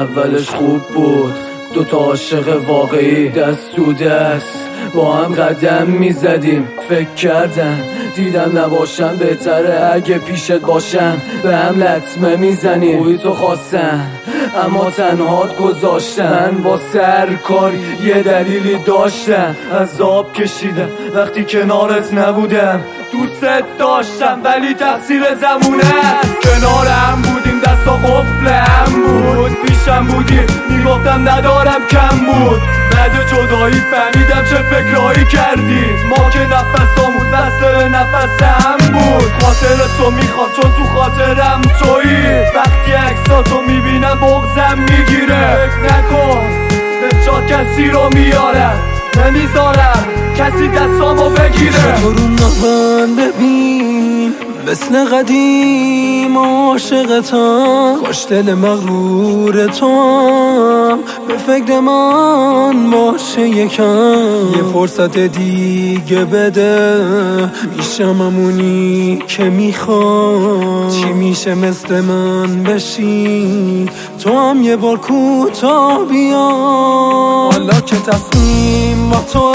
اولش خوب بود، دوتا عاشق واقعی دست تو دست با هم قدم میزدیم. فکر کردم دیدم نباشن بهتره اگه پیشت باشن، به هم لطمه میزنیم. خوبی تو خواستن اما تنهات گذاشتن. من با سرکاری یه دلیلی داشتم، عذاب کشیدم وقتی کنارت نبودم. دوست داشتم ولی تقصیر زمونه است. کنارم بودیم دستا قفلم بود، پیشم بودی میگفتم ندارم کم بود. بعد جدایی فهمیدم چه فکرایی کردی. ما که نفسامون وصله به نفسم بود. خاطر تو میخوام چون تو خاطرم تویی. وقتی عکساتو میبینم بغضم میگیره. فکر نکن به جا کسی رو میارم، نمیذارم کسی دستامو بگیره. تو رو من ببین مثل قدیم عاشقتم، خوش دل مغرور تو به فکر من باشه یکم. یه فرصت دیگه بده میشم همونی که میخوام. چی میشه مثل من بشی تو هم یه بار کوتاه بیا. حالا که تصمیم با تو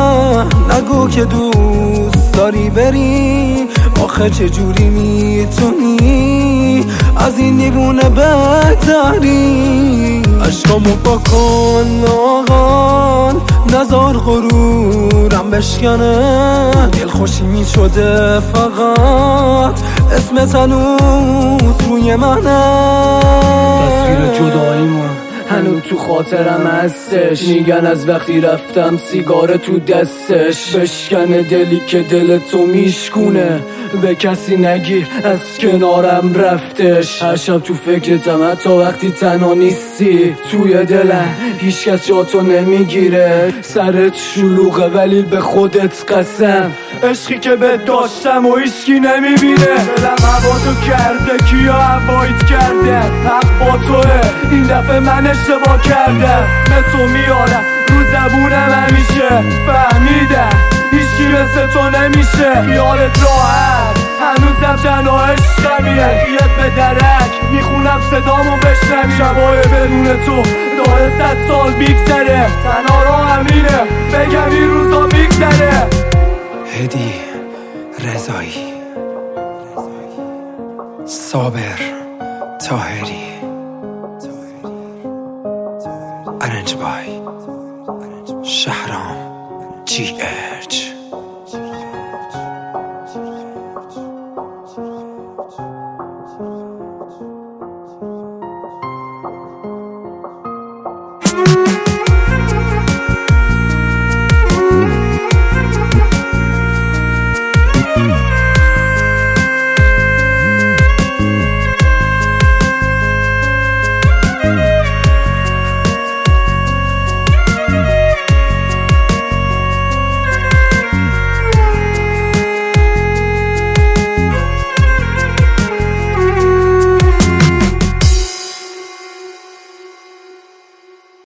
نگو که دوست داری بری، آخه چجوری میتونی از این دیوونه بهتری. عشقامو بکن آقا نزار غرورم بشکنه. دل خوشی میشده فقط اسمت هنوز روی منه. تصویر جداییمون هنوز تو خاطرم هستش. میگن از وقتی رفتم سیگار تو دستش. بشکنه دلی که دل تو میشکونه، به کسی نگی از کنارم رفتش. هر شب تو فکرتم حتی وقتی تنها نیستی. توی دلم هیچ کس جاتو نمیگیره. سرت شلوغه ولی به خودت قسم، عشقی که به داشتم و هیچکی نمیبینه. دلم هواتو کرده کیا هوایت کرده. حق با توه این دفعه من اشتباه کرده. اسم تو میارم رو زبونم همیشه. فهمیدم هیچکی مثل تو نمیشه. خیالت راحت هنوزم تنها عشقمیه. بیاد به درک میخونم صدامو بشنوی. شبای بدون تو داره 100 سال بیگذره. تنها را همینه بگم این روزا بیگذره. هدی رضایی، صابر طاهری، ارنج بای شهرام GH.